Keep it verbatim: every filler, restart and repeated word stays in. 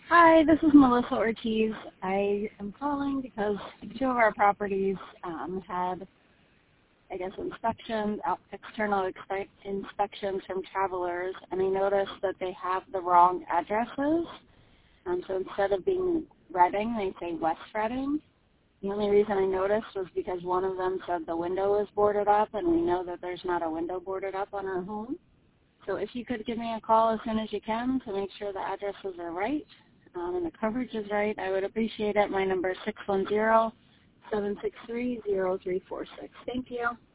Hi, this is Melissa Ortiz. I am calling because two of our properties um, had, I guess, inspections, out- external expe- inspections from travelers, and I noticed that they have the wrong addresses. Um, so instead of being Reading, they say West Reading. The only reason I noticed was because one of them said the window was boarded up, and we know that there's not a window boarded up on our home. So if you could give me a call as soon as you can to make sure the addresses are right um, and the coverage is right, I would appreciate it. My number is six one zero, seven six three, zero three four six. Thank you.